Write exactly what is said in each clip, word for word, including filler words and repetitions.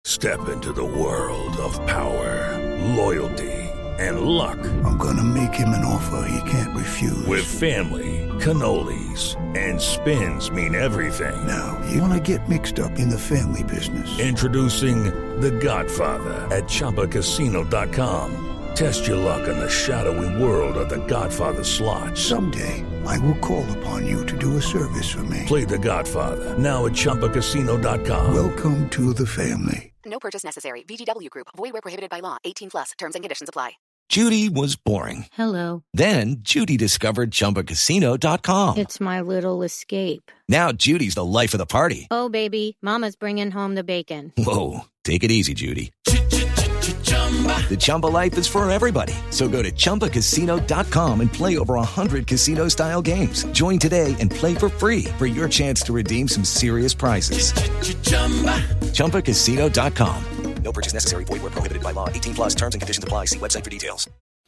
Step into the world of power, loyalty, and luck. I'm gonna make him an offer he can't refuse. With family, cannolis, and spins mean everything. Now, you wanna get mixed up in the family business. Introducing The Godfather at Chumba Casino dot com. Test your luck in the shadowy world of The Godfather slot. Someday, I will call upon you to do a service for me. Play The Godfather, now at Chumba Casino dot com. Welcome to the family. No purchase necessary. V G W Group. Void where prohibited by law. eighteen plus. Terms and conditions apply. Judy was boring. Hello. Then Judy discovered Chumba Casino dot com. It's my little escape. Now Judy's the life of the party. Oh, baby, mama's bringing home the bacon. Whoa, take it easy, Judy. The Chumba life is for everybody. So go to Chumba Casino dot com and play over one hundred casino-style games. Join today and play for free for your chance to redeem some serious prizes. Chumba Casino dot com. No purchase necessary. Void where prohibited by law. eighteen plus terms and conditions apply. See website for details.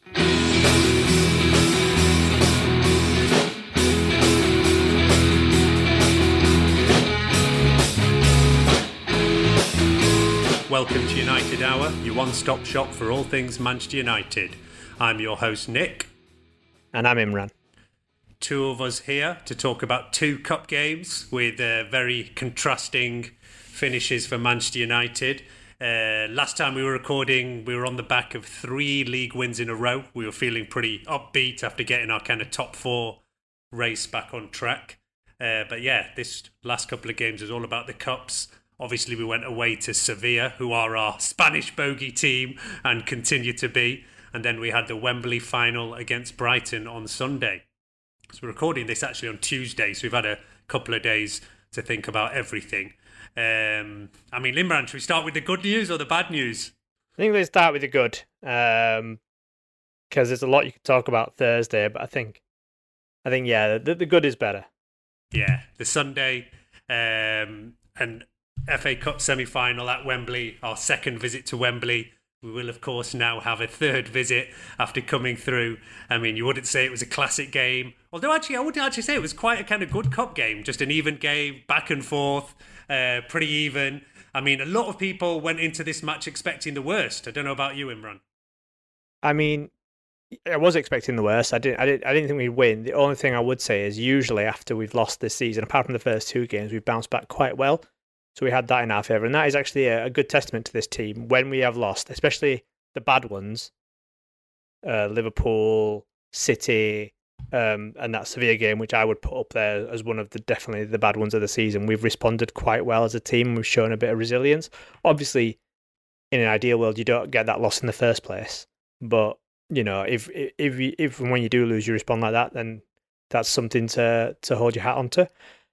Welcome to United Hour, your one-stop shop for all things Manchester United. I'm your host, Nick. And I'm Imran. Two of us here to talk about two cup games with uh, very contrasting finishes for Manchester United. Uh, last time we were recording, we were on the back of three league wins in a row. We were feeling pretty upbeat after getting our kind of top four race back on track. Uh, but yeah, this last couple of games was all about the cups. Obviously, we went away to Sevilla, who are our Spanish bogey team and continue to be. And then we had the Wembley final against Brighton on Sunday. So we're recording this actually on Tuesday, so we've had a couple of days to think about everything. Um, I mean, Imran, should we start with the good news or the bad news? I think let's start with the good, because um, there's a lot you could talk about Thursday, but I think, I think yeah, the, the good is better. Yeah, the Sunday um, and F A Cup semi-final at Wembley, our second visit to Wembley. We will, of course, now have a third visit after coming through. I mean, you wouldn't say it was a classic game. Although, actually, I wouldn't actually say it was quite a kind of good cup game. Just an even game, back and forth, uh, pretty even. I mean, a lot of people went into this match expecting the worst. I don't know about you, Imran. I mean, I was expecting the worst. I didn't, I didn't, I didn't think we'd win. The only thing I would say is usually after we've lost this season, apart from the first two games, we've bounced back quite well. So we had that in our favour, and that is actually a, a good testament to this team. When we have lost, especially the bad ones, uh, Liverpool, City, um, and that Sevilla game, which I would put up there as one of the definitely the bad ones of the season, we've responded quite well as a team. We've shown a bit of resilience. Obviously, in an ideal world, you don't get that loss in the first place. But you know, if if if, if when you do lose, you respond like that, then that's something to to hold your hat onto.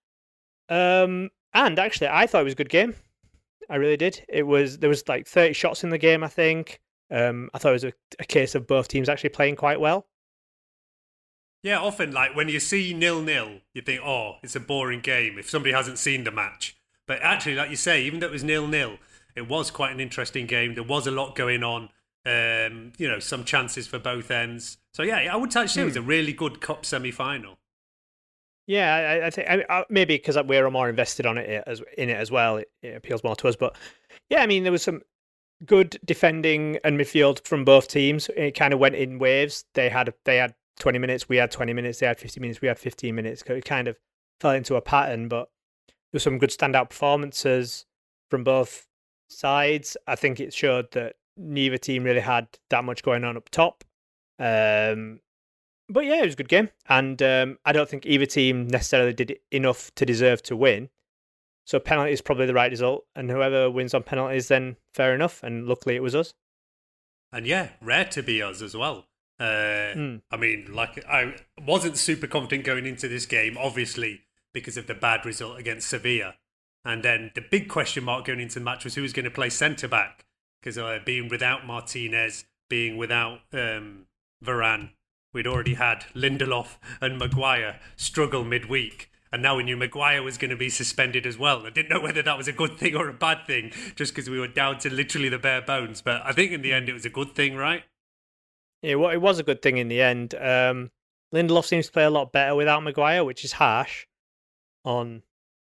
Um. And actually, I thought it was a good game. I really did. It was there was like thirty shots in the game, I think. Um, I thought it was a, a case of both teams actually playing quite well. Yeah, often, like, when you see nil-nil, you think, oh, it's a boring game if somebody hasn't seen the match. But actually, like you say, even though it was nil-nil, it was quite an interesting game. There was a lot going on. Um, you know, some chances for both ends. So, yeah, I would actually say it was a really good cup semi-final. Yeah, I, I think I, I, maybe because we're more invested on it as in it as well, it, it appeals more to us. But yeah, I mean, there was some good defending and midfield from both teams. It kind of went in waves. They had they had twenty minutes, we had twenty minutes. They had fifty minutes, we had fifteen minutes. It kind of fell into a pattern. But there were some good standout performances from both sides. I think it showed that neither team really had that much going on up top. Um, But yeah, it was a good game. And um, I don't think either team necessarily did enough to deserve to win. So penalty is probably the right result. And whoever wins on penalties, then fair enough. And luckily it was us. And yeah, rare to be us as well. Uh, mm. I mean, like, I wasn't super confident going into this game, obviously, because of the bad result against Sevilla. And then the big question mark going into the match was who was going to play centre-back. Because uh, being without Martinez, being without um, Varane, we'd already had Lindelof and Maguire struggle midweek. And now we knew Maguire was going to be suspended as well. I didn't know whether that was a good thing or a bad thing, just because we were down to literally the bare bones. But I think in the end it was a good thing, right? Yeah, well, it was a good thing in the end. Um, Lindelof seems to play a lot better without Maguire, which is harsh on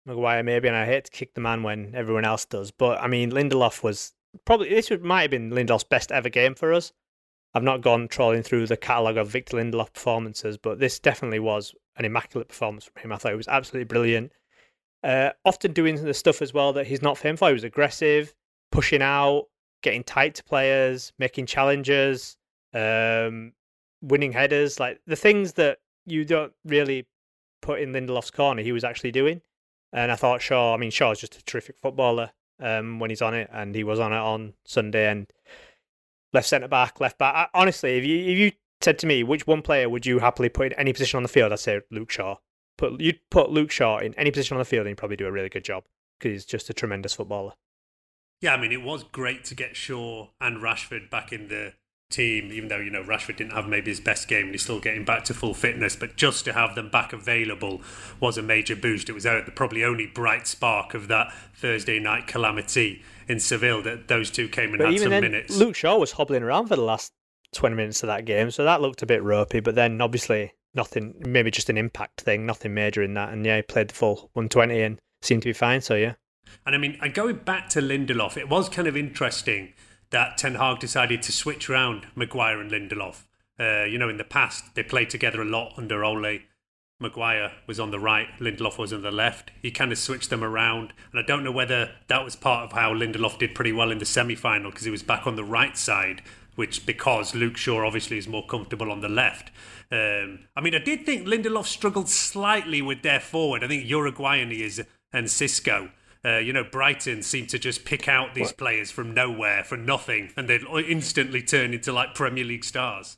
Maguire maybe, and I hate to kick the man when everyone else does. But I mean, Lindelof was probably this would, might have been Lindelof's best ever game for us. I've not gone trawling through the catalogue of Victor Lindelof performances, but this definitely was an immaculate performance from him. I thought it was absolutely brilliant. Uh, often doing the stuff as well that he's not famed for. He was aggressive, pushing out, getting tight to players, making challenges, um, winning headers, like the things that you don't really put in Lindelof's corner, he was actually doing. And I thought Shaw, I mean, Shaw's just a terrific footballer um, when he's on it, and he was on it on Sunday. And left centre back, left back. I, honestly, if you if you said to me which one player would you happily put in any position on the field, I'd say Luke Shaw. Put you'd put Luke Shaw in any position on the field, and he'd probably do a really good job because he's just a tremendous footballer. Yeah, I mean, it was great to get Shaw and Rashford back in the team, even though, you know, Rashford didn't have maybe his best game and he's still getting back to full fitness, but just to have them back available was a major boost. It was the probably only bright spark of that Thursday night calamity in Seville that those two came and but had even some then, minutes. Luke Shaw was hobbling around for the last twenty minutes of that game, so that looked a bit ropey, but then obviously nothing, maybe just an impact thing, nothing major in that, and yeah, he played the full one twenty and seemed to be fine, so yeah. And I mean, and going back to Lindelof, it was kind of interesting that Ten Hag decided to switch around Maguire and Lindelof. Uh, you know, in the past, they played together a lot under Ole. Maguire was on the right, Lindelof was on the left. He kind of switched them around. And I don't know whether that was part of how Lindelof did pretty well in the semi-final, because he was back on the right side, which because Luke Shaw obviously is more comfortable on the left. Um, I mean, I did think Lindelof struggled slightly with their forward. I think Uruguayan he is and Cisco. Uh, you know, Brighton seem to just pick out these what? players from nowhere for nothing, and they'd instantly turn into like Premier League stars.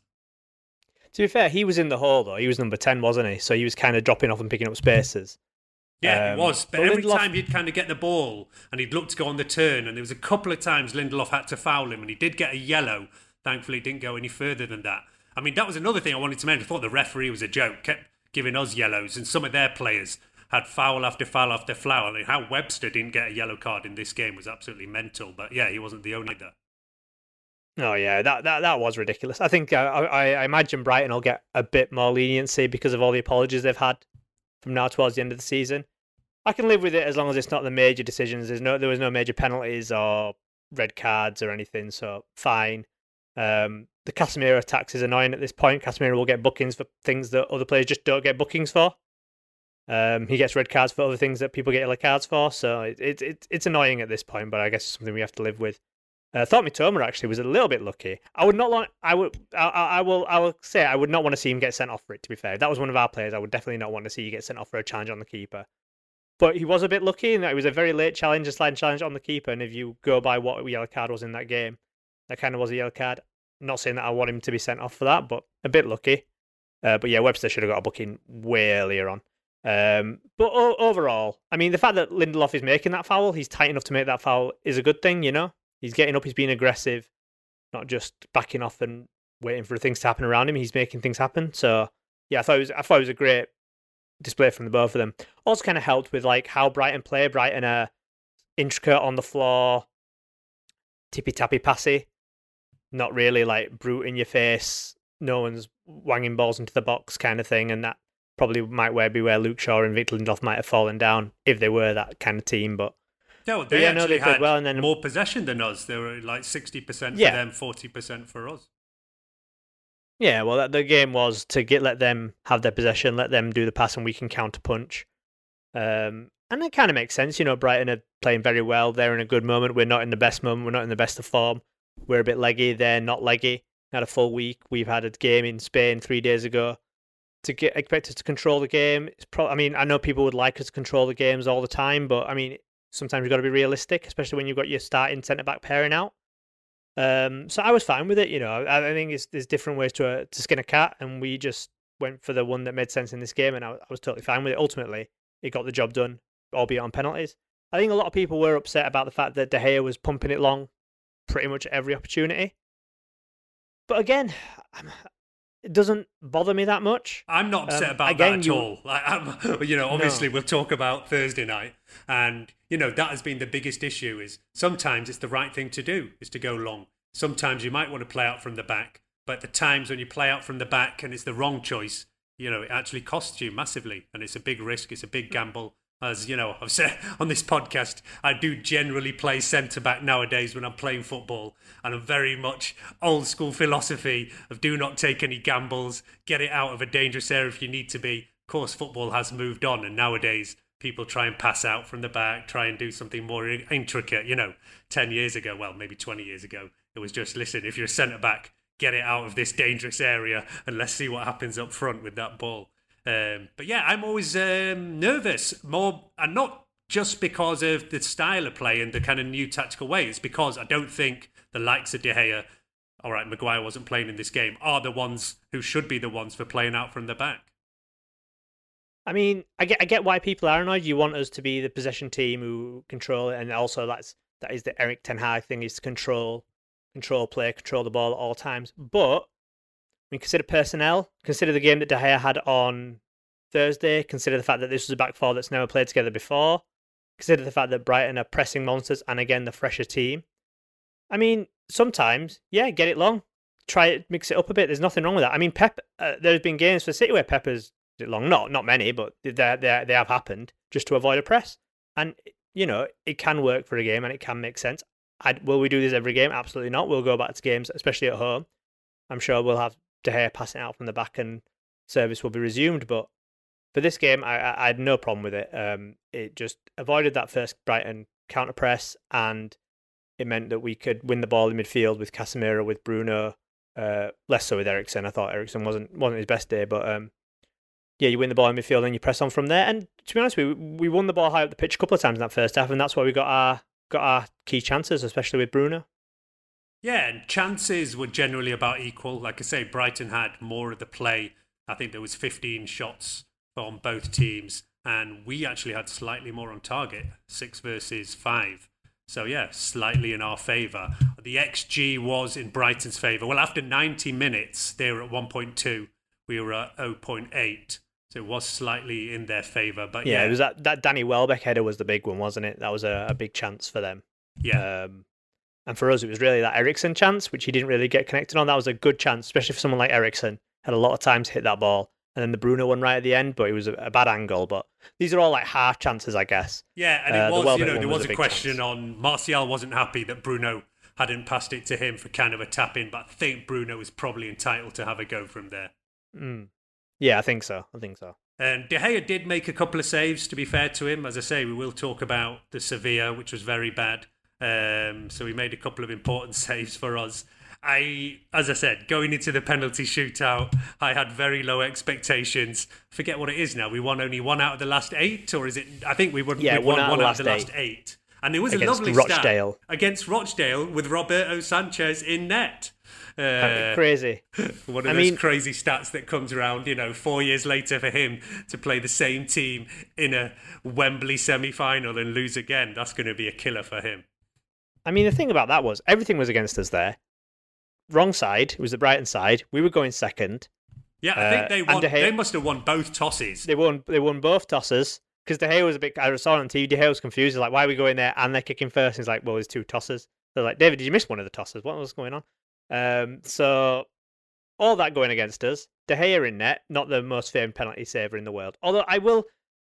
To be fair, he was in the hole though. He was number ten, wasn't he? So he was kind of dropping off and picking up spaces. Yeah, um, he was. But, but every Lindelof... time he'd kind of get the ball and he'd look to go on the turn, and there was a couple of times Lindelof had to foul him, and he did get a yellow. Thankfully, he didn't go any further than that. I mean, that was another thing I wanted to mention. I thought the referee was a joke, kept giving us yellows, and some of their players had foul after foul after foul. I mean, how Webster didn't get a yellow card in this game was absolutely mental. But yeah, he wasn't the only either. Oh yeah, that that, that was ridiculous. I think uh, I, I imagine Brighton will get a bit more leniency because of all the apologies they've had from now towards the end of the season. I can live with it as long as it's not the major decisions. There's no there was no major penalties or red cards or anything, so fine. Um, the Casemiro tax is annoying at this point. Casemiro will get bookings for things that other players just don't get bookings for. Um, he gets red cards for other things that people get yellow cards for, so it, it, it, it's annoying at this point, but I guess it's something we have to live with. I uh, thought Mitoma actually was a little bit lucky. I would not want. I would. I, I will. I will say I would not want to see him get sent off for it. To be fair, if that was one of our players, I would definitely not want to see you get sent off for a challenge on the keeper. But he was a bit lucky in that it was a very late challenge, a sliding challenge on the keeper, and if you go by what a yellow card was in that game, that kind of was a yellow card. I'm not saying that I want him to be sent off for that, but a bit lucky. Uh, but yeah, Webster should have got a booking way earlier on. Um, but o- overall, I mean, the fact that Lindelof is making that foul, he's tight enough to make that foul, is a good thing, you know? He's getting up, he's being aggressive, not just backing off and waiting for things to happen around him. He's making things happen. So, yeah, I thought it was, I thought it was a great display from the both of them. Also kind of helped with like how Brighton play. Brighton are intricate on the floor, tippy-tappy passy, not really like brute in your face, no one's wanging balls into the box kind of thing, and that probably might well be where Luke Shaw and Victor Lindelof might have fallen down if they were that kind of team. But no, they yeah, actually no, they had well, and then, more possession than us. They were like sixty percent for yeah. them, forty percent for us. Yeah, well, the game was to get let them have their possession, let them do the pass, and we can counter punch. Um, and it kind of makes sense, you know. Brighton are playing very well. They're in a good moment. We're not in the best moment. We're not in the best of form. We're a bit leggy. They're not leggy. Had a full week. We've had a game in Spain three days ago. To get expect us to control the game, it's pro- I mean, I know people would like us to control the games all the time, but I mean, sometimes you've got to be realistic, especially when you've got your starting centre back pairing out. Um, so I was fine with it, you know. I, I think it's, there's different ways to uh, to skin a cat, and we just went for the one that made sense in this game, and I, I was totally fine with it. Ultimately, it got the job done, albeit on penalties. I think a lot of people were upset about the fact that De Gea was pumping it long pretty much every opportunity. But again, I'm, it doesn't bother me that much. I'm not upset um, about again, that at you... all. Like, I'm, you know, obviously no. we'll talk about Thursday night, and you know that has been the biggest issue. Is sometimes it's the right thing to do is to go long. Sometimes you might want to play out from the back, but the times when you play out from the back and it's the wrong choice, you know, it actually costs you massively, and it's a big risk. It's a big gamble. As you know, I've said on this podcast, I do generally play centre-back nowadays when I'm playing football. And I'm very much old school philosophy of do not take any gambles, get it out of a dangerous area if you need to be. Of course, football has moved on, and nowadays people try and pass out from the back, try and do something more intricate. You know, ten years ago, well, maybe twenty years ago, it was just, listen, if you're a centre-back, get it out of this dangerous area and let's see what happens up front with that ball. Um, but yeah, I'm always um, nervous, more, and not just because of the style of play and the kind of new tactical way. It's because I don't think the likes of De Gea, all right, Maguire wasn't playing in this game, are the ones who should be the ones for playing out from the back. I mean, I get I get why people are annoyed. You want us to be the possession team who control it, and also that's that is the Erik ten Hag thing, is to control control play, control the ball at all times. But I mean, consider personnel, consider the game that De Gea had on Thursday, consider the fact that this was a back four that's never played together before, consider the fact that Brighton are pressing monsters, and again, the fresher team. I mean, sometimes, yeah, get it long. Try it, mix it up a bit. There's nothing wrong with that. I mean, Pep, uh, there's been games for City where Pep has it long, not not many, but they they they have happened just to avoid a press, and you know it can work for a game and it can make sense. I'd, will we do this every game? Absolutely not. We'll go back to games, especially at home. I'm sure we'll have De Gea passing out from the back and service will be resumed. But for this game, I, I had no problem with it. Um, it just avoided that first Brighton counter press, and it meant that we could win the ball in midfield with Casemiro, with Bruno, uh, less so with Eriksen. I thought Eriksen wasn't wasn't his best day, but. Um, Yeah, you win the ball in midfield and you press on from there. And to be honest, we we won the ball high up the pitch a couple of times in that first half, and that's why we got our got our key chances, especially with Bruno. Yeah, and chances were generally about equal. Like I say, Brighton had more of the play. I think there was fifteen shots on both teams, and we actually had slightly more on target, six versus five. So yeah, slightly in our favour. The X G was in Brighton's favour. Well, after ninety minutes, they were at one point two. We were at zero point eight. So it was slightly in their favour, but yeah, yeah, it was that, that Danny Welbeck header was the big one, wasn't it? That was a, a big chance for them. Yeah, um, and for us, it was really that Eriksen chance, which he didn't really get connected on. That was a good chance, especially for someone like Eriksen. Had a lot of time to hit that ball, and then the Bruno one right at the end, but it was a, a bad angle. But these are all like half chances, I guess. Yeah, and it uh, was, the you know, there was, was a, a question chance. on Martial wasn't happy that Bruno hadn't passed it to him for kind of a tap in, but I think Bruno was probably entitled to have a go from there. Mm. Yeah, I think so. I think so. And De Gea did make a couple of saves, to be fair to him. As I say, we will talk about the Sevilla, which was very bad. Um, so he made a couple of important saves for us. I, as I said, going into the penalty shootout, I had very low expectations. Forget what it is now. We won only one out of the last eight, or is it? I think we won, yeah, we won one, out, one of out of the last eight. eight. And it was against a lovely Rochdale. stat against Rochdale with Roberto Sanchez in net. Uh, crazy. One of I those mean, crazy stats that comes around, you know, four years later for him to play the same team in a Wembley semi-final and lose again. That's going to be a killer for him. I mean, the thing about that was everything was against us there. Wrong side. It was the Brighton side. We were going second. Yeah, I think uh, they won. De Gea, they must have won both tosses. They won. They won both tosses because De Gea was a bit. I saw it on T V. De Gea was confused. He's like, "Why are we going there?" And they're kicking first. And he's like, "Well, there's two tosses." They're like, "David, did you miss one of the tosses? What was going on?" Um, so all that going against us. De Gea in net, not the most famed penalty saver in the world. Although I will,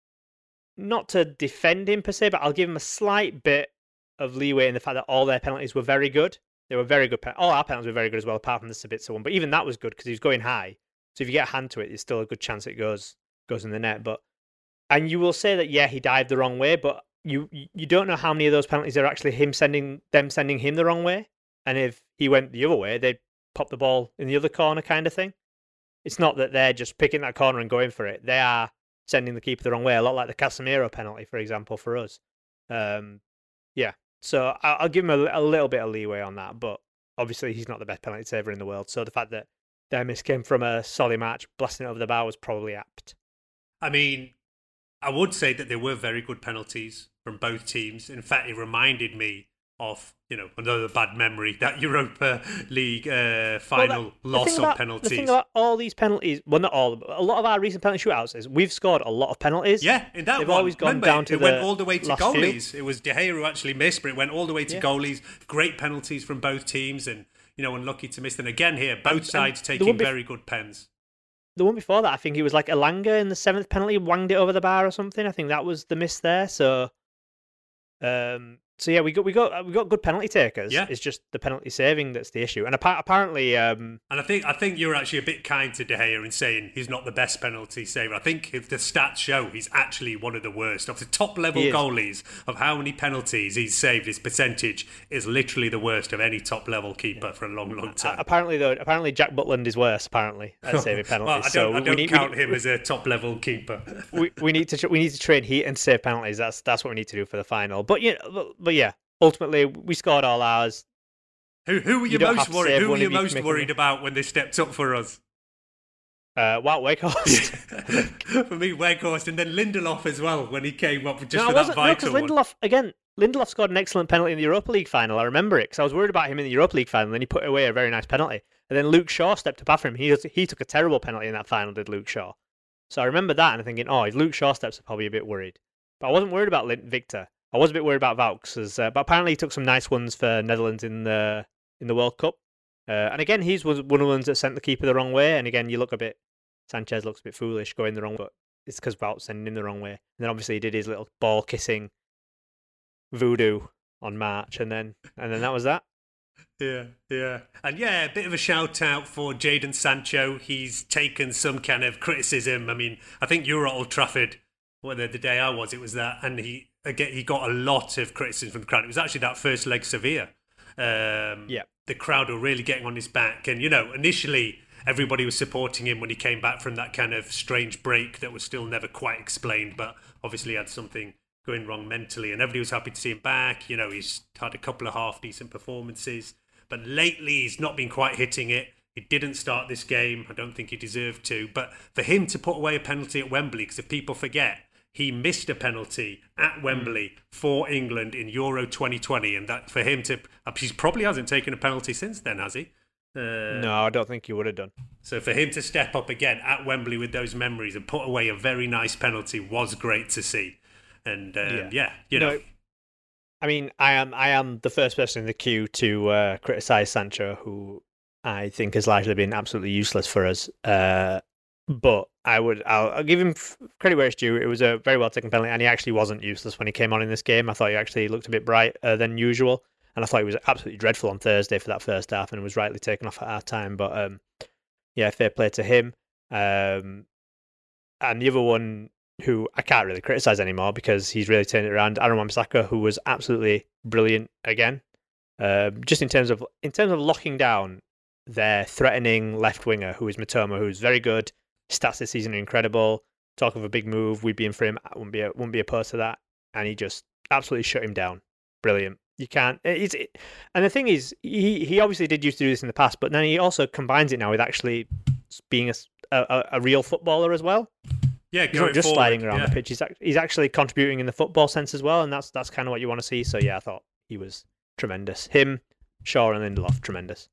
not to defend him per se, but I'll give him a slight bit of leeway in the fact that all their penalties were very good. They were very good. Pen- all our penalties were very good as well, apart from the Sabitzer one. But even that was good because he was going high. So if you get a hand to it, there's still a good chance it goes goes in the net. But and you will say that yeah, he dived the wrong way, but you you don't know how many of those penalties are actually him sending them sending him the wrong way. And if he went the other way, they'd pop the ball in the other corner kind of thing. It's not that they're just picking that corner and going for it. They are sending the keeper the wrong way, a lot like the Casemiro penalty, for example, for us. Um, yeah, so I'll give him a, a little bit of leeway on that, but obviously he's not the best penalty saver in the world. So the fact that their miss came from a solid match, blasting it over the bar, was probably apt. I mean, I would say that there were very good penalties from both teams. In fact, it reminded me of, you know, another bad memory, that Europa League uh, final well, that, loss on about, penalties. The thing about all these penalties, well, not all, but a lot of our recent penalty shootouts is we've scored a lot of penalties. Yeah, in that They've one, always gone remember, down to it the went all the way to goalies. few. It was De Gea who actually missed, but it went all the way to yeah. goalies. Great penalties from both teams, and, you know, unlucky to miss them again here. Both and, sides and taking be, very good pens. the one before that, I think it was like Elanga in the seventh penalty, wanged it over the bar or something. I think that was the miss there. So, um, so yeah, we got we got we got good penalty takers. Yeah. It's just the penalty saving that's the issue. And appa- apparently, um, and I think I think you're actually a bit kind to De Gea in saying he's not the best penalty saver. I think if the stats show he's actually one of the worst of the top level goalies of how many penalties he's saved. His percentage is literally the worst of any top level keeper yeah. for a long, long time. Apparently, though, apparently Jack Butland is worse. Apparently, at saving penalties. well, I don't, so I don't need, count we, him we, as a top level keeper. we we need to we need to train heat and save penalties. That's that's what we need to do for the final. But yeah, but, but yeah. Ultimately, we scored all ours. Who who were you, you most worried? Who were you most worried about when they stepped up for us? Uh, Wout Weghorst. For me, Weghorst, and then Lindelof as well when he came up just no, for that vital no, one. Lindelof again. Lindelof scored an excellent penalty in the Europa League final. I remember it because I was worried about him in the Europa League final. And then he put away a very nice penalty, and then Luke Shaw stepped up after him. He he took a terrible penalty in that final. Did Luke Shaw? So I remember that and I'm thinking, oh, if Luke Shaw steps up, I'll be a bit worried. But I wasn't worried about Victor. I was a bit worried about Vaux, uh, but apparently he took some nice ones for Netherlands in the in the World Cup. Uh, and again, he's was one of the ones that sent the keeper the wrong way. And again, you look a bit, Sanchez looks a bit foolish going the wrong way, but it's because Vaux sending him the wrong way. And then obviously he did his little ball kissing voodoo on March, and then and then that was that. Yeah, yeah. And yeah, a bit of a shout out for Jadon Sancho. He's taken some kind of criticism. I mean, I think you were at Old Trafford, whether the day I was, it was that, and he again he got a lot of criticism from the crowd. It was actually that first leg Sevilla. Um, yeah, the crowd were really getting on his back, and you know, initially everybody was supporting him when he came back from that kind of strange break that was still never quite explained, but obviously had something going wrong mentally, and everybody was happy to see him back. You know, he's had a couple of half decent performances, but lately he's not been quite hitting it. He didn't start this game. I don't think he deserved to, but for him to put away a penalty at Wembley, because if people forget, he missed a penalty at Wembley for England in Euro twenty twenty, and that for him to, he probably hasn't taken a penalty since then, has he? Uh, no, I don't think he would have done. So for him to step up again at Wembley with those memories and put away a very nice penalty was great to see. And um, yeah. yeah, you know. No, I mean, I am I am the first person in the queue to uh, criticise Sancho, who I think has largely been absolutely useless for us. Uh, but I would, I'll, I'll give him credit where it's due. It was a very well taken penalty, and he actually wasn't useless when he came on in this game. I thought he actually looked a bit brighter than usual, and I thought he was absolutely dreadful on Thursday for that first half, and was rightly taken off at half time. But um, yeah, fair play to him. Um, and the other one, who I can't really criticise anymore because he's really turned it around, Aaron Wan-Bissaka, who was absolutely brilliant again. Uh, just in terms of in terms of locking down their threatening left winger, who is Matoma, who's very good. Stats this season are incredible. Talk of a big move, we'd be in for him. I wouldn't be, wouldn't be opposed to that. And he just absolutely shut him down. Brilliant. You can't. It's, it, and the thing is, he, he obviously did used to do this in the past, but then he also combines it now with actually being a, a, a real footballer as well. Yeah, he's not just forward, sliding around yeah. the pitch. He's, he's actually contributing in the football sense as well, and that's that's kind of what you want to see. So yeah, I thought he was tremendous. Him, Shaw, and Lindelof, tremendous.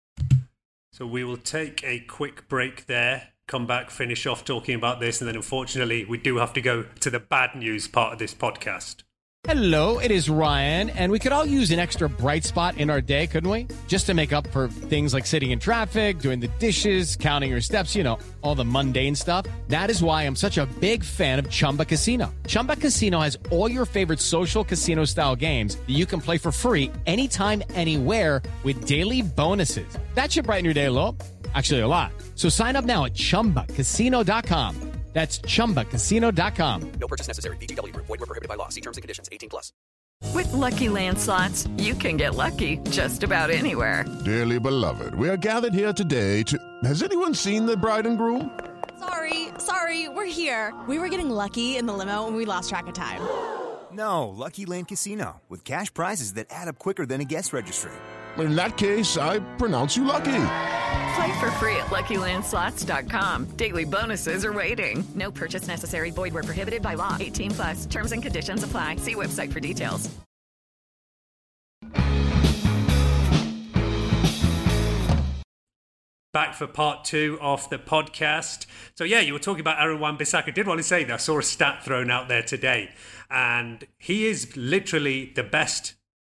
So we will take a quick break there, come back, finish off talking about this, and then unfortunately we do have to go to the bad news part of this podcast. Hello, it is Ryan, and we could all use an extra bright spot in our day, couldn't we? Just to make up for things like sitting in traffic, doing the dishes, counting your steps, you know, all the mundane stuff. That is why I'm such a big fan of Chumba Casino. Chumba Casino has all your favorite social casino-style games that you can play for free anytime, anywhere with daily bonuses. That should brighten your day a little. Actually, a lot. So sign up now at chumba casino dot com. That's chumba casino dot com. No purchase necessary. V G W Group. Void where prohibited by law. See terms and conditions. eighteen plus. With Lucky Land Slots, you can get lucky just about anywhere. Dearly beloved, we are gathered here today to... Has anyone seen the bride and groom? Sorry, sorry, we're here. We were getting lucky in the limo and we lost track of time. No, Lucky Land Casino. With cash prizes that add up quicker than a guest registry. In that case, I pronounce you lucky. Play for free at lucky land slots dot com. Daily bonuses are waiting. No purchase necessary. Void where prohibited by law. eighteen plus. Terms and conditions apply. See website for details. Back for part two of the podcast. So yeah, you were talking about Aaron Wan-Bissaka. I did want to say that I saw a stat thrown out there today, and he is literally the best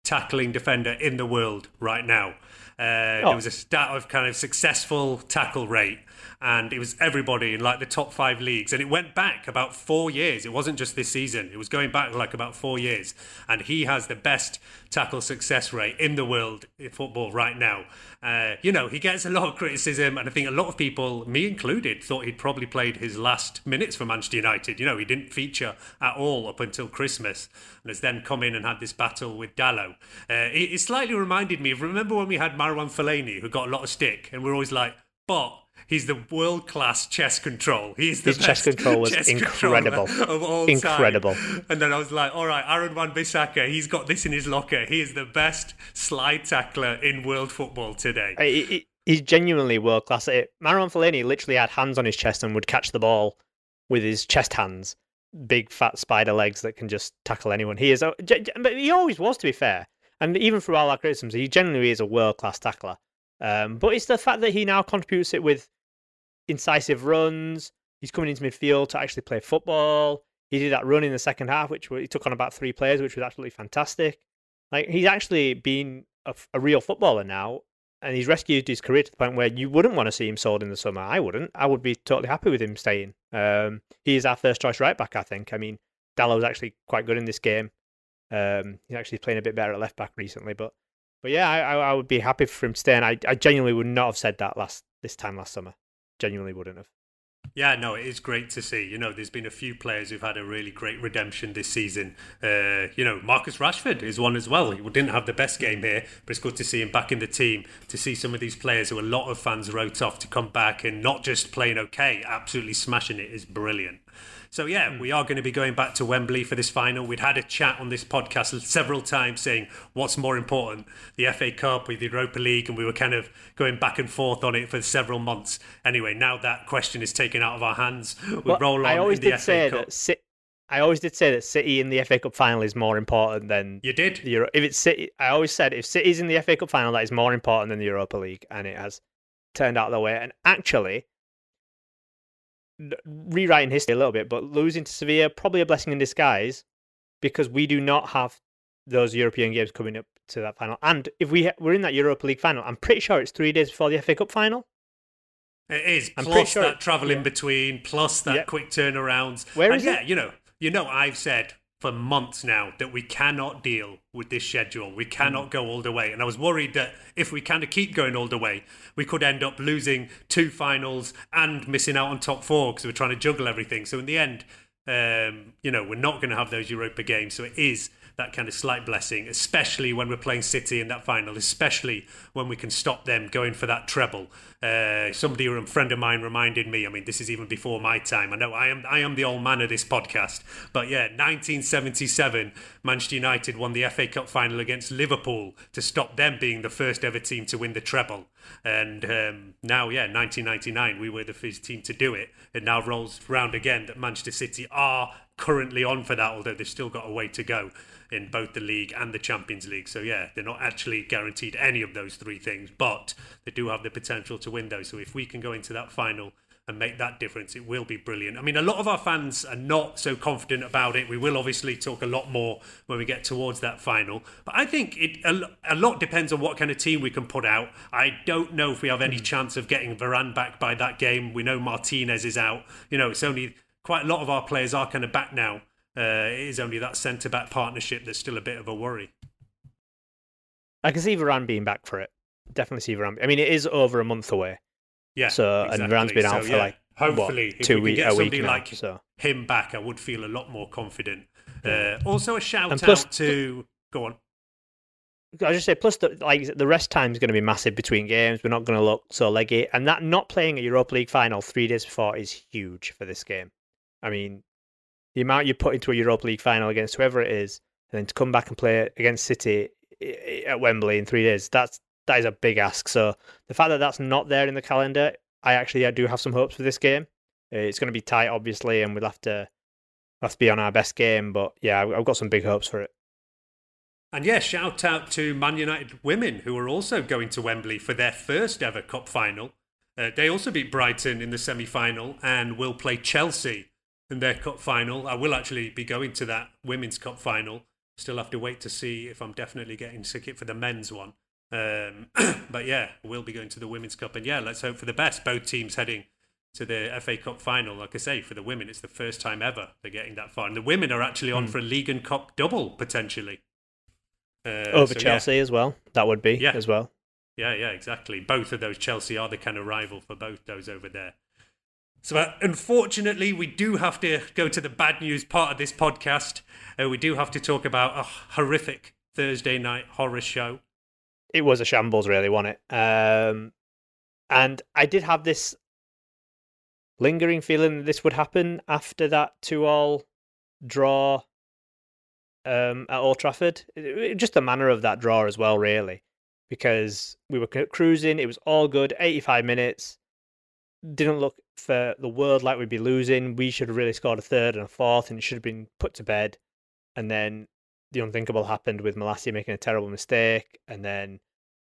tackling defender in the world right now. Uh, oh. There was a stat of kind of successful tackle rate, and it was everybody in like the top five leagues, and it went back about four years. It wasn't just this season. It was going back like about four years, and he has the best tackle success rate in the world in football right now. Uh, you know, he gets a lot of criticism, and I think a lot of people, me included, thought he'd probably played his last minutes for Manchester United. You know, he didn't feature at all up until Christmas, and has then come in and had this battle with Dalot. Uh, it, it slightly reminded me of, remember when we had Marwan Fellaini, who got a lot of stick, and we're always like, but he's the world-class chest control. He's the His best chest control was chest incredible. Of all incredible. time. And then I was like, all right, Aaron Wan-Bissaka, he's got this in his locker. He is the best slide tackler in world football today. He, he, he's genuinely world-class at it. Marwan Fellaini literally had hands on his chest and would catch the ball with his chest hands. Big, fat spider legs that can just tackle anyone. He is, a, but he always was, to be fair. And even through all our criticisms, he genuinely is a world-class tackler. Um, but it's the fact that he now contributes it with incisive runs. He's coming into midfield to actually play football. He did that run in the second half, which he took on about three players, which was absolutely fantastic. Like, he's actually been a, a real footballer now, and he's rescued his career to the point where you wouldn't want to see him sold in the summer. I wouldn't. I would be totally happy with him staying. Um, he is our first choice right back, I think. I mean, Dalot's actually quite good in this game. Um, he's actually playing a bit better at left back recently, but but yeah, I, I would be happy for him staying. I, I genuinely would not have said that last this time last summer. Genuinely wouldn't have. Yeah, no, it is great to see. You know, there's been a few players who've had a really great redemption this season. Uh, you know, Marcus Rashford is one as well. He didn't have the best game here, but it's good to see him back in the team, to see some of these players who a lot of fans wrote off to come back and not just playing okay, absolutely smashing it is brilliant. So yeah, mm. we are going to be going back to Wembley for this final. We'd had a chat on this podcast several times saying what's more important, the F A Cup with the Europa League, and we were kind of going back and forth on it for several months. Anyway, now that question is taken out of our hands, we well, roll on I always in the did F A say Cup. That C- I always did say that City in the F A Cup final is more important than you did. The Euro- if it's City, I always said if City's in the F A Cup final, that is more important than the Europa League, and it has turned out that way. And actually, rewriting history a little bit, but losing to Sevilla, probably a blessing in disguise, because we do not have those European games coming up to that final. And if we ha- we're in that Europa League final, I'm pretty sure it's three days before the F A Cup final. It is, I'm plus sure that it, travel yeah. in between, plus that yeah. quick turnarounds. Where and is yeah, it? you know, you know, I've said for months now that we cannot deal with this schedule. We cannot go all the way. And I was worried that if we kind of keep going all the way, we could end up losing two finals and missing out on top four because we're trying to juggle everything. So in the end, um, you know, we're not going to have those Europa games. So it is that kind of slight blessing, especially when we're playing City in that final, especially when we can stop them going for that treble. Uh, somebody, a friend of mine, reminded me, I mean, this is even before my time. I know I am I am the old man of this podcast. But yeah, nineteen seventy-seven, Manchester United won the F A Cup final against Liverpool to stop them being the first ever team to win the treble. And um, now, yeah, nineteen ninety-nine, we were the first team to do it. It now rolls round again that Manchester City are currently on for that, although they've still got a way to go in both the league and the Champions League. So yeah, they're not actually guaranteed any of those three things, but they do have the potential to win those. So if we can go into that final and make that difference, it will be brilliant. I mean, a lot of our fans are not so confident about it. We will obviously talk a lot more when we get towards that final. But I think it a, a lot depends on what kind of team we can put out. I don't know if we have any chance of getting Varane back by that game. We know Martinez is out. You know, it's only quite a lot of our players are kind of back now. Uh, it is only that centre-back partnership that's still a bit of a worry. I can see Varane being back for it. Definitely see Varane. I mean, it is over a month away. Yeah, so exactly. And Varane's been out so, for yeah, like hopefully what, two if we weeks, can get a week somebody now, like so. him back, I would feel a lot more confident. Uh, also, a shout plus, out to go on. I just say, plus the, like the rest time is going to be massive between games. We're not going to look so leggy, and that not playing a Europa League final three days before is huge for this game. I mean, the amount you put into a Europa League final against whoever it is, and then to come back and play against City at Wembley in three days, that's that is a big ask. So the fact that that's not there in the calendar, I actually I do have some hopes for this game. It's going to be tight, obviously, and we'll have to have to be on our best game. But yeah, I've got some big hopes for it. And yeah, shout out to Man United women who are also going to Wembley for their first ever cup final. Uh, they also beat Brighton in the semi-final and will play Chelsea in their cup final. I will actually be going to that women's cup final. Still have to wait to see if I'm definitely getting ticket for the men's one. Um, but yeah, we'll be going to the Women's Cup. And yeah, let's hope for the best. Both teams heading to the F A Cup final. Like I say, for the women, it's the first time ever they're getting that far. And the women are actually on mm. for a League and Cup double, potentially. Uh, Over so, Chelsea yeah. as well. That would be yeah. as well. Yeah, yeah, exactly. Both of those, Chelsea are the kind of rival for both those over there. So uh, unfortunately, we do have to go to the bad news part of this podcast. Uh, we do have to talk about a horrific Thursday night horror show. It was a shambles, really, wasn't it? Um, and I did have this lingering feeling that this would happen after that two-all draw um, at Old Trafford. It, it, just the manner of that draw as well, really, because we were cruising. It was all good. eighty-five minutes. Didn't look for the world like we'd be losing. We should have really scored a third and a fourth, and it should have been put to bed. And then the unthinkable happened with Malacia making a terrible mistake, and then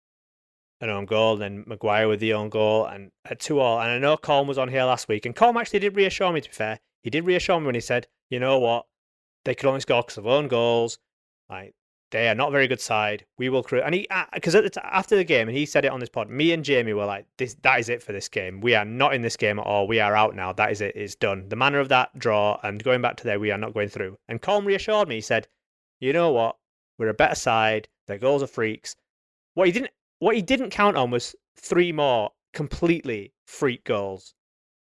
an own goal, and then Maguire with the own goal, and at two all. And I know Colm was on here last week, and Colm actually did reassure me, to be fair. He did reassure me when he said, you know what, they could only score because of own goals. Like, they are not a very good side. We will create. And he, because uh, after the game, and he said it on this pod, me and Jamie were like, "This, that is it for this game. We are not in this game at all. We are out now. That is it. It's done." The manner of that draw and going back to there, we are not going through. And Colm reassured me. He said, you know what? We're a better side. Their goals are freaks. What he didn't, what he didn't count on was three more completely freak goals.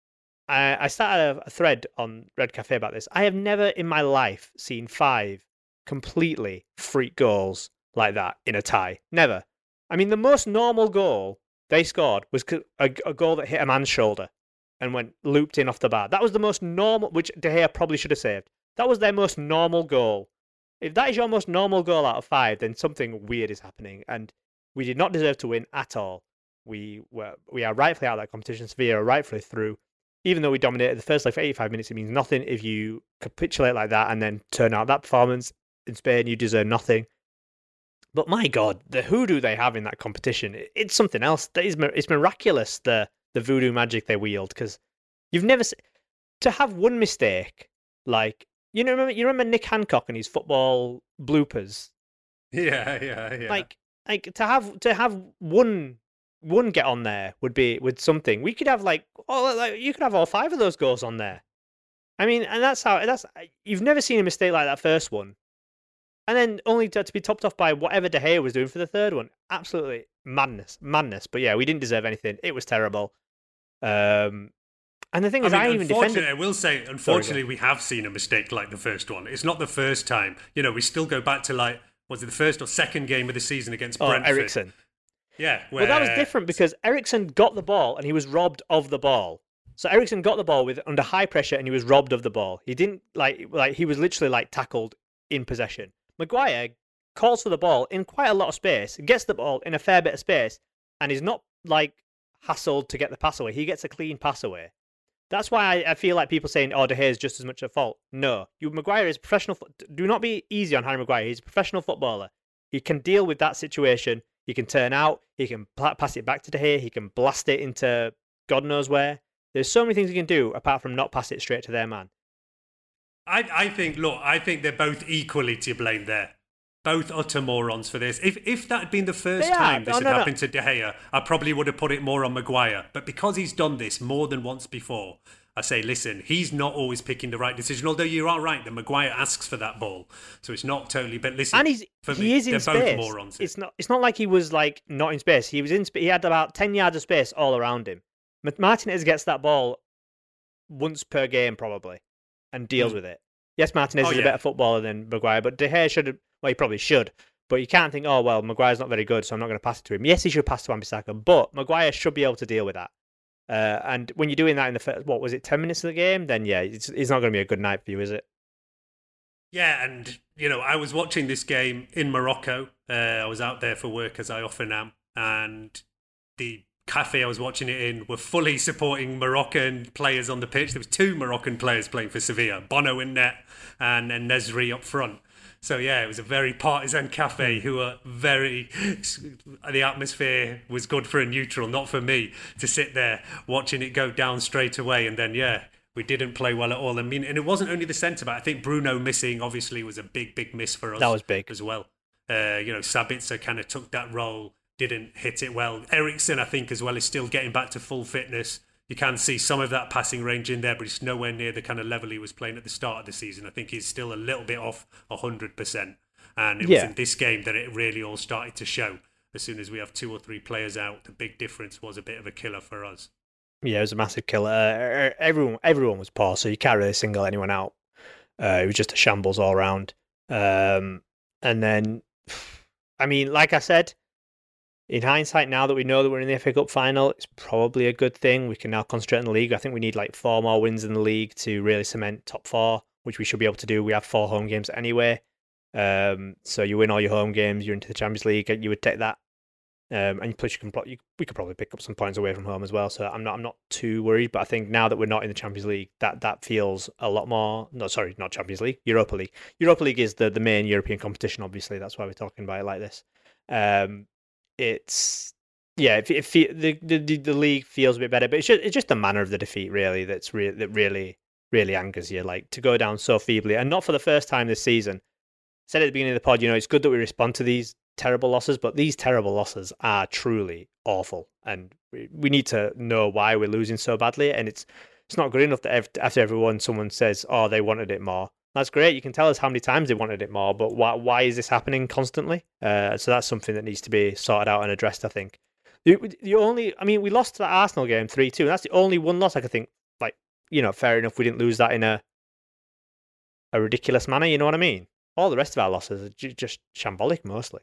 I, I started a, a thread on Red Cafe about this. I have never in my life seen five completely freak goals like that in a tie. Never. I mean, the most normal goal they scored was a, a goal that hit a man's shoulder and went looped in off the bar. That was the most normal, which De Gea probably should have saved. That was their most normal goal. If that is your most normal goal out of five, then something weird is happening, and we did not deserve to win at all. We were we are rightfully out of that competition. Sevilla are rightfully through. Even though we dominated the first like for eighty-five minutes, it means nothing if you capitulate like that and then turn out that performance. In Spain, you deserve nothing. But my God, the hoodoo they have in that competition, it's something else. That is, it's miraculous, the the voodoo magic they wield, because you've never se- to have one mistake, like you know, remember you remember Nick Hancock and his football bloopers. Yeah, yeah, yeah. Like, like to have to have one one get on there would be with something. We could have like, oh, like you could have all five of those goals on there. I mean, and that's how that's. You've never seen a mistake like that first one. And then only to, to be topped off by whatever De Gea was doing for the third one. Absolutely madness. Madness. But yeah, we didn't deserve anything. It was terrible. Um, and the thing is, I, mean, I even defended... I will say, unfortunately, Sorry, we have seen a mistake like the first one. It's not the first time. You know, we still go back to, like, was it the first or second game of the season against oh, Brentford? Eriksen. Yeah. Where... Well, that was different because Eriksen got the ball and he was robbed of the ball. So Eriksen got the ball with under high pressure and he was robbed of the ball. He didn't, like, like he was literally, like, tackled in possession. Maguire calls for the ball in quite a lot of space, gets the ball in a fair bit of space, and is not like hassled to get the pass away. He gets a clean pass away. That's why I, I feel like people saying, "Oh, De Gea is just as much at fault." No, you Maguire is professional. Do not be easy on Harry Maguire. He's a professional footballer. He can deal with that situation. He can turn out. He can pass it back to De Gea. He can blast it into God knows where. There's so many things he can do apart from not pass it straight to their man. I, I think, look, I think they're both equally to blame there. Both utter morons for this. If if that had been the first time this oh, had no, happened no. to De Gea, I probably would have put it more on Maguire. But because he's done this more than once before, I say, listen, he's not always picking the right decision. Although you are right that Maguire asks for that ball, so it's not totally. But listen, and he's for he me, is in they're space. both morons. It's not. It's not like he was like not in space. He was in. He had about ten yards of space all around him. Martinez gets that ball once per game probably, and deals mm. with it. Yes, Martinez oh, is yeah. a better footballer than Maguire, but De Gea should have. Well, he probably should. But you can't think, oh, well, Maguire's not very good, so I'm not going to pass it to him. Yes, he should pass to Wan-Bissaka, but Maguire should be able to deal with that. Uh, and when you're doing that in the first, what was it, ten minutes of the game, then yeah, it's, it's not going to be a good night for you, is it? Yeah, and, you know, I was watching this game in Morocco. Uh, I was out there for work, as I often am, and the cafe I was watching it in were fully supporting Moroccan players on the pitch. There was two Moroccan players playing for Sevilla, Bono in net and, and Nesri up front. So yeah, it was a very partisan cafe who were very, the atmosphere was good for a neutral, not for me, to sit there watching it go down straight away. And then yeah, We didn't play well at all. I mean, and it wasn't only the centre back. I think Bruno missing obviously was a big, big miss for us. That was big as well. Uh, you know, Sabitzer kind of took that role, didn't hit it well. Eriksson, I think, as well, is still getting back to full fitness. You can see some of that passing range in there, but it's nowhere near the kind of level he was playing at the start of the season. I think he's still a little bit off one hundred percent. And it yeah. was in this game that it really all started to show. As soon as we have two or three players out, the big difference was a bit of a killer for us. Yeah, it was a massive killer. Uh, everyone, everyone was poor, so you can't really single anyone out. Uh, it was just a shambles all around. Um, and then, I mean, like I said, in hindsight, now that we know that we're in the F A Cup final, it's probably a good thing. We can now concentrate on the league. I think we need like four more wins in the league to really cement top four, which we should be able to do. We have four home games anyway. Um, so you win all your home games, you're into the Champions League, you would take that. Um, and plus, you can you, we could probably pick up some points away from home as well. So I'm not I'm not too worried. But I think now that we're not in the Champions League, that that feels a lot more. No, sorry, not Champions League, Europa League. Europa League is the, the main European competition. Obviously, that's why we're talking about it like this. Um, it's yeah, it, it, the, the the league feels a bit better, but it's just it's just the manner of the defeat really that's re- that really really angers you. Like to go down so feebly, and not for the first time this season. I said at the beginning of the pod, you know, it's good that we respond to these terrible losses, but these terrible losses are truly awful, and we, we need to know why we're losing so badly. And it's it's not good enough that after everyone someone says, "Oh, they wanted it more." That's great. You can tell us how many times they wanted it more, but why why is this happening constantly? Uh, so that's something that needs to be sorted out and addressed, I think. The, the only, I mean, we lost that Arsenal game three two, and that's the only one loss I could think. Like, you know, fair enough, we didn't lose that in a a ridiculous manner. You know what I mean? All the rest of our losses are just shambolic mostly.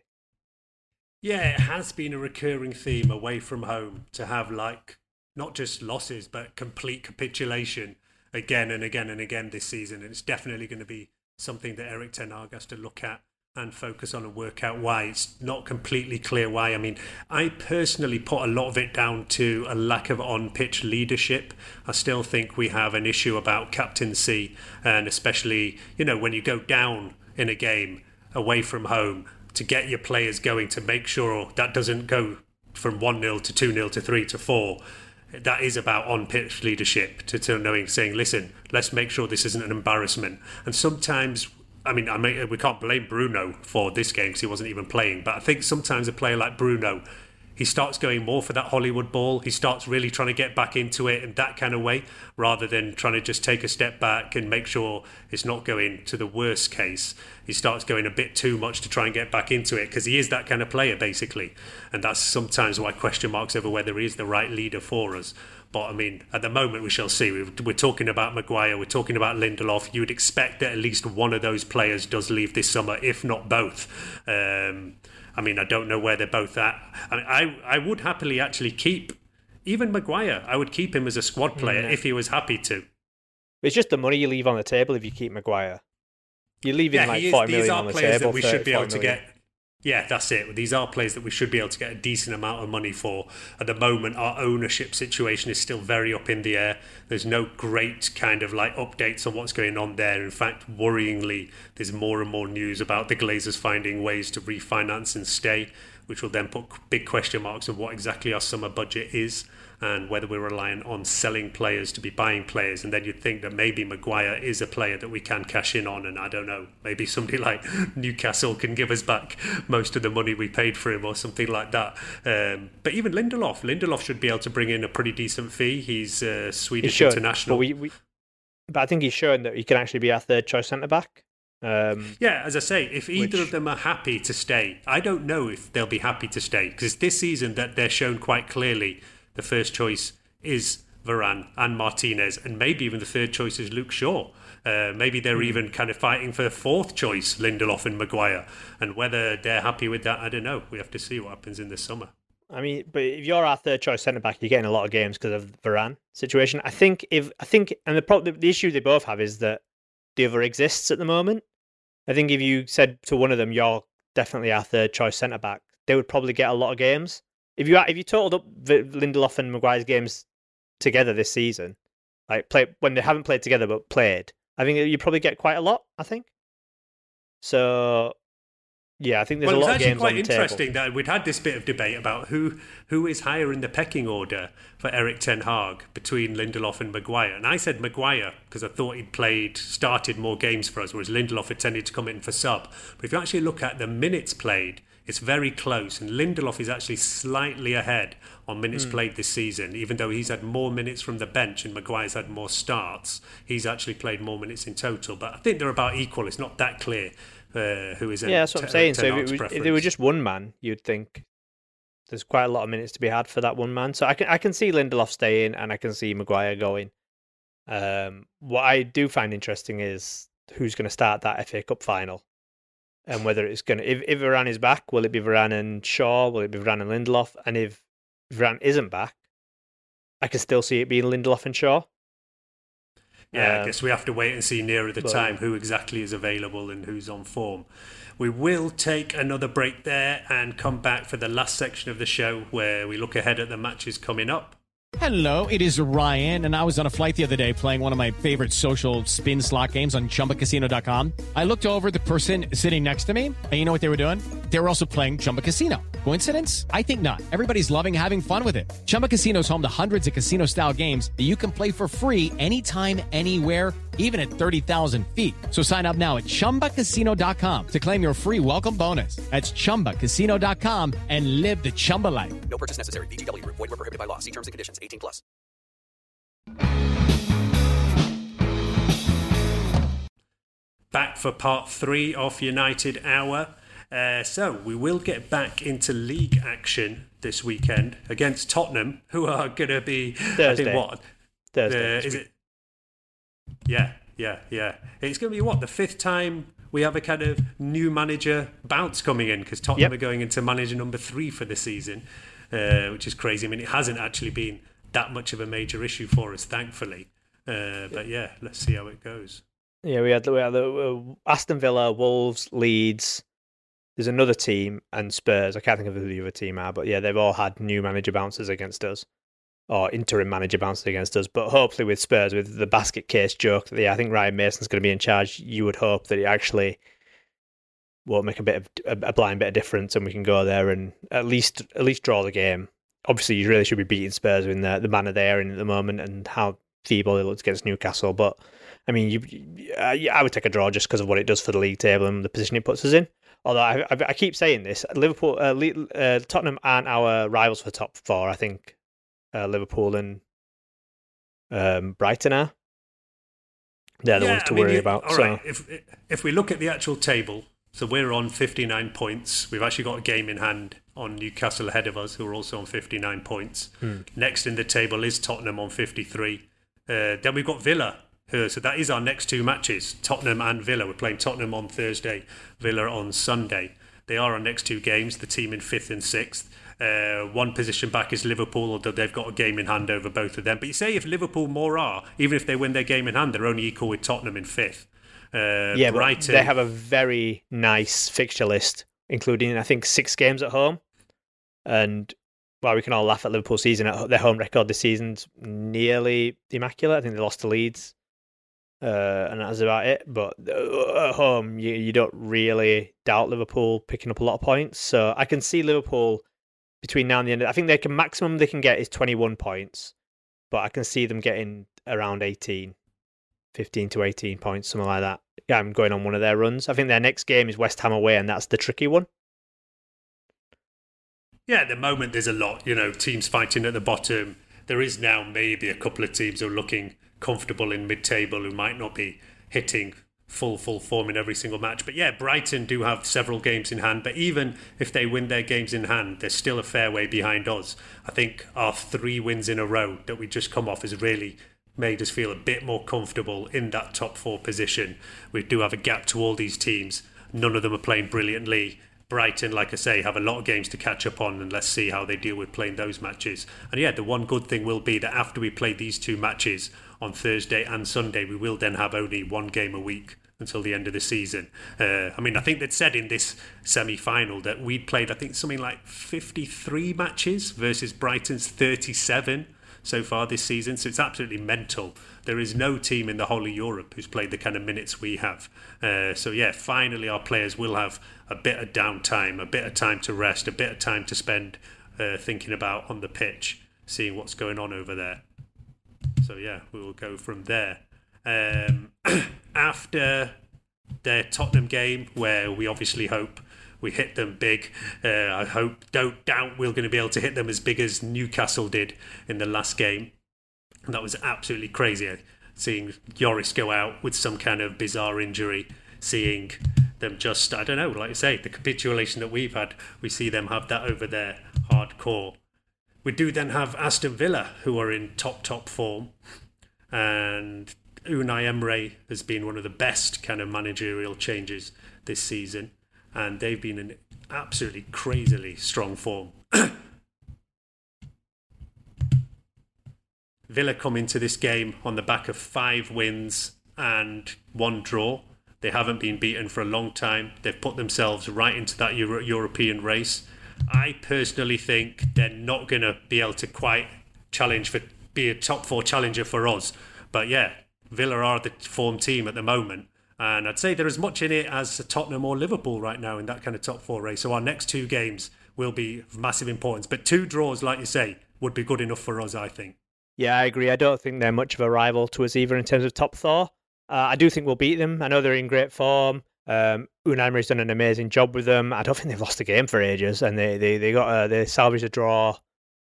Yeah, it has been a recurring theme away from home to have like not just losses but complete capitulation again and again and again this season, and it's definitely going to be something that Erik ten Hag has to look at and focus on and work out why. It's not completely clear why. I mean, I personally put a lot of it down to a lack of on-pitch leadership. I still think we have an issue about captaincy, and especially, you know, when you go down in a game away from home, to get your players going, to make sure that doesn't go from one nil to two nil to three to four. That is about on-pitch leadership, to, to knowing, saying, listen, let's make sure this isn't an embarrassment. And sometimes, I mean, I may, we can't blame Bruno for this game because he wasn't even playing, but I think sometimes a player like Bruno, he starts going more for that Hollywood ball. He starts really trying to get back into it in that kind of way, rather than trying to just take a step back and make sure it's not going to the worst case. He starts going a bit too much to try and get back into it, because he is that kind of player, basically. And that's sometimes why question marks over whether he is the right leader for us. But, I mean, at the moment, we shall see. We're talking about Maguire, we're talking about Lindelof. You would expect that at least one of those players does leave this summer, if not both. Um... I mean, I don't know where they're both at. I mean, I, I would happily actually keep, even Maguire, I would keep him as a squad player yeah. if he was happy to. It's just the money you leave on the table if you keep Maguire. You're leaving yeah, like is, forty million on the table. These are players that we should be able to get. Yeah, that's it. These are players that we should be able to get a decent amount of money for. At the moment, our ownership situation is still very up in the air. There's no great kind of like updates on what's going on there. In fact, worryingly, there's more and more news about the Glazers finding ways to refinance and stay, which will then put big question marks on what exactly our summer budget is and whether we're reliant on selling players to be buying players. And then you'd think that maybe Maguire is a player that we can cash in on, and I don't know, maybe somebody like Newcastle can give us back most of the money we paid for him or something like that. Um, but even Lindelof, Lindelof should be able to bring in a pretty decent fee. He's a Swedish he should, international. But, we, we, but I think he's shown that he can actually be our third choice centre-back. Um, yeah, as I say, if either which... of them are happy to stay, I don't know if they'll be happy to stay, because this season that they're shown quite clearly the first choice is Varane and Martinez, and maybe even the third choice is Luke Shaw. Uh, maybe they're mm. even kind of fighting for the fourth choice, Lindelof and Maguire. And whether they're happy with that, I don't know. We have to see what happens in the summer. I mean, but if you're our third choice centre back, you're getting a lot of games because of the Varane situation. I think if I think, and the problem, the issue they both have is that the other exists at the moment. I think if you said to one of them, "You're definitely our third choice centre back," they would probably get a lot of games. If you if you totaled up Lindelof and Maguire's games together this season, like play when they haven't played together but played, I think you probably get quite a lot. I think so. Yeah, I think there's well, a lot of games on the table. It's actually quite interesting that we'd had this bit of debate about who who is higher in the pecking order for Erik ten Hag between Lindelof and Maguire. And I said Maguire because I thought he'd played, started more games for us, whereas Lindelof had tended to come in for sub. But if you actually look at the minutes played, it's very close. And Lindelof is actually slightly ahead on minutes mm. played this season, even though he's had more minutes from the bench and Maguire's had more starts. He's actually played more minutes in total. But I think they're about equal. It's not that clear. Uh, who is yeah, that's what I'm saying. So if, it was, if they were just one man, you'd think there's quite a lot of minutes to be had for that one man. So I can I can see Lindelof staying and I can see Maguire going. Um, what I do find interesting is who's going to start that F A Cup final, and whether it's going to if if Varane is back, will it be Varane and Shaw? Will it be Varane and Lindelof? And if Varane isn't back, I can still see it being Lindelof and Shaw. Yeah, um, I guess we have to wait and see nearer the but, time who exactly is available and who's on form. We will take another break there and come back for the last section of the show where we look ahead at the matches coming up. Hello, it is Ryan, and I was on a flight the other day playing one of my favorite social spin slot games on Chumba Casino dot com. I looked over at the person sitting next to me, and you know what they were doing? They were also playing Chumba Casino. Coincidence? I think not. Everybody's loving having fun with it. Chumba Casino is home to hundreds of casino-style games that you can play for free anytime, anywhere, even at thirty thousand feet. So sign up now at Chumba Casino dot com to claim your free welcome bonus. That's Chumba Casino dot com and live the Chumba life. No purchase necessary. V G W. Void where prohibited by law. See terms and conditions. eighteen plus. Back for part three of United Hour. Uh, so we will get back into league action this weekend against Tottenham, who are going to be Thursday. I think what Thursday. The, is it? Yeah, yeah, yeah. It's going to be what the fifth time we have a kind of new manager bounce coming in because Tottenham yep. are going into manager number three for the season, uh, which is crazy. I mean, it hasn't actually been that much of a major issue for us, thankfully. Uh, but yeah, let's see how it goes. Yeah, we had we had uh, Aston Villa, Wolves, Leeds. There's another team and Spurs. I can't think of who the other team are, but yeah, they've all had new manager bounces against us, or interim manager bounces against us. But hopefully with Spurs, with the basket case joke, that yeah, I think Ryan Mason's going to be in charge. You would hope that he actually will make a bit of a blind bit of difference, and we can go there and at least at least draw the game. Obviously, you really should be beating Spurs in the the manner they're in at the moment and how feeble they looked against Newcastle. But I mean, you, I, I would take a draw just because of what it does for the league table and the position it puts us in. Although I, I, I keep saying this, Liverpool, uh, uh, Tottenham aren't our rivals for top four. I think uh, Liverpool and um, Brighton are. They're the yeah, ones to I mean, worry you, about. All so. right, if if we look at the actual table, so we're on fifty-nine points. We've actually got a game in hand on Newcastle ahead of us, who are also on fifty-nine points. Hmm. Next in the table is Tottenham on fifty-three. Uh, then we've got Villa. So that is our next two matches, Tottenham and Villa. We're playing Tottenham on Thursday, Villa on Sunday. They are our next two games, the team in fifth and sixth. Uh, one position back is Liverpool, although they've got a game in hand over both of them. But you say if Liverpool more are, even if they win their game in hand, they're only equal with Tottenham in fifth. Uh, yeah, Brighton, but they have a very nice fixture list, including, I think, six games at home. And while we can all laugh at Liverpool's season, their home record this season's nearly immaculate. I think they lost to Leeds. Uh, and that's about it. But at home, you, you don't really doubt Liverpool picking up a lot of points. So I can see Liverpool between now and the end. I think they can maximum they can get is twenty-one points, but I can see them getting around eighteen, fifteen to eighteen points, something like that. Yeah, I'm going on one of their runs. I think their next game is West Ham away, and that's the tricky one. Yeah, at the moment there's a lot. You know, teams fighting at the bottom. There is now maybe a couple of teams who are looking comfortable in mid-table who might not be hitting full full form in every single match. But yeah, Brighton do have several games in hand, but even if they win their games in hand, they're still a fair way behind us. I think our three wins in a row that we just come off has really made us feel a bit more comfortable in that top four position. We do have a gap to all these teams. None of them are playing brilliantly. Brighton, like I say, have a lot of games to catch up on, and let's see how they deal with playing those matches. And yeah, the one good thing will be that after we play these two matches on Thursday and Sunday, we will then have only one game a week until the end of the season. Uh, I mean, I think they'd said in this semi-final that we'd played, I think, something like fifty-three matches versus Brighton's thirty-seven. so far this season, so it's absolutely mental. There is no team in the whole of Europe who's played the kind of minutes we have. Uh, so yeah, finally our players will have a bit of downtime, a bit of time to rest, a bit of time to spend uh, thinking about on the pitch, seeing what's going on over there. So yeah, we will go from there. Um, after their Tottenham game, where we obviously hope we hit them big, uh, I hope, don't doubt we're going to be able to hit them as big as Newcastle did in the last game. And that was absolutely crazy, seeing Lloris go out with some kind of bizarre injury, seeing them just, I don't know, like I say, the capitulation that we've had, we see them have that over there, hardcore. We do then have Aston Villa, who are in top, top form. And Unai Emery has been one of the best kind of managerial changes this season. And they've been in absolutely crazily strong form. Villa come into this game on the back of five wins and one draw. They haven't been beaten for a long time. They've put themselves right into that Euro- European race. I personally think they're not going to be able to quite challenge for be a top four challenger for us. But yeah, Villa are the form team at the moment. And I'd say they're as much in it as Tottenham or Liverpool right now in that kind of top four race. So our next two games will be of massive importance. But two draws, like you say, would be good enough for us, I think. Yeah, I agree. I don't think they're much of a rival to us either in terms of top four. Uh, I do think we'll beat them. I know they're in great form. Um, Unai Emery's done an amazing job with them. I don't think they've lost a game for ages, and they they they got a, they salvaged a draw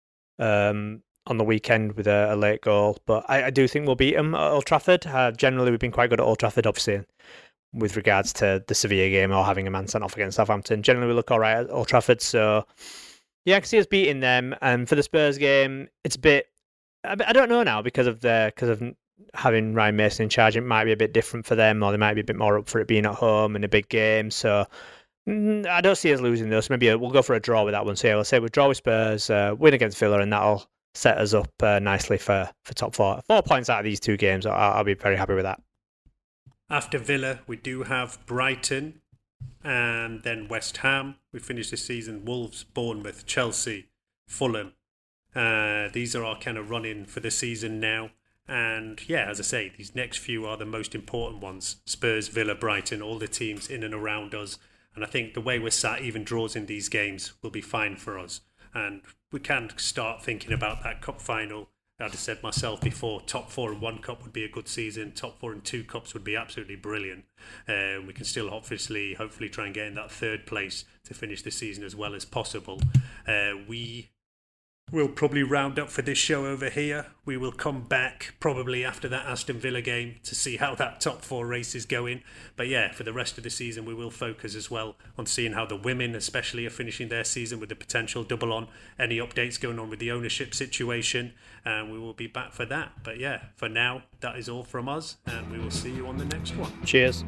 um, on the weekend with a, a late goal. But I, I do think we'll beat them at Old Trafford. Uh, generally, we've been quite good at Old Trafford, obviously, with regards to the Sevilla game or having a man sent off against Southampton. Generally, we look all right at Old Trafford. So yeah, I can see us beating them. And for the Spurs game, it's a bit. I don't know now because of the because of having Ryan Mason in charge. It might be a bit different for them, or they might be a bit more up for it being at home in a big game. So mm, I don't see us losing those. Maybe we'll go for a draw with that one. So yeah, we'll say we'll draw with Spurs, uh, win against Villa, and that'll set us up uh, nicely for, for top four. Four points out of these two games. I'll, I'll be very happy with that. After Villa, we do have Brighton and then West Ham. We finished this season Wolves, Bournemouth, Chelsea, Fulham. Uh, these are our kind of run-in for the season now. And yeah, as I say, these next few are the most important ones. Spurs, Villa, Brighton, all the teams in and around us. And I think the way we're sat, even draws in these games will be fine for us. And we can start thinking about that cup final. I'd have said myself before, top four in one cup would be a good season. Top four in two cups would be absolutely brilliant. Uh, we can still obviously, hopefully try and get in that third place to finish the season as well as possible. Uh, we... We'll probably round up for this show over here. We will come back probably after that Aston Villa game to see how that top four race is going. But yeah, for the rest of the season, we will focus as well on seeing how the women especially are finishing their season with the potential double on. Any updates going on with the ownership situation, and we will be back for that. But yeah, for now, that is all from us, and we will see you on the next one. Cheers.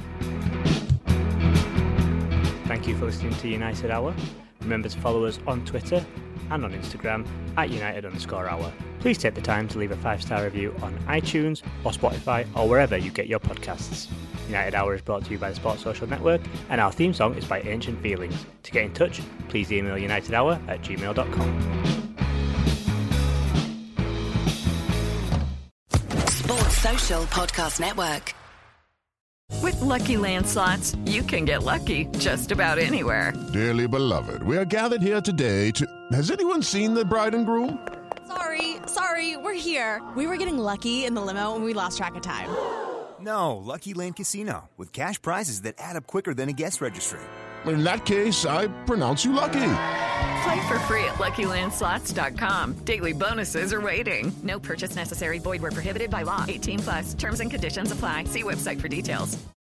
Thank you for listening to United Hour. Remember to follow us on Twitter and on Instagram at United underscore hour. Please take the time to leave a five-star review on iTunes or Spotify or wherever you get your podcasts. United Hour is brought to you by the Sports Social Network, and our theme song is by Ancient Feelings. To get in touch, please email unitedhour at gmail dot com. Sports Social Podcast Network. With Lucky Land Slots, you can get lucky just about anywhere. Dearly beloved, we are gathered here today to... Has anyone seen the bride and groom? Sorry, sorry, we're here. We were getting lucky in the limo and we lost track of time. No, Lucky Land Casino, with cash prizes that add up quicker than a guest registry. In that case, I pronounce you lucky. Play for free at lucky land slots dot com. Daily bonuses are waiting. No purchase necessary. Void where prohibited by law. eighteen plus. Terms and conditions apply. See website for details.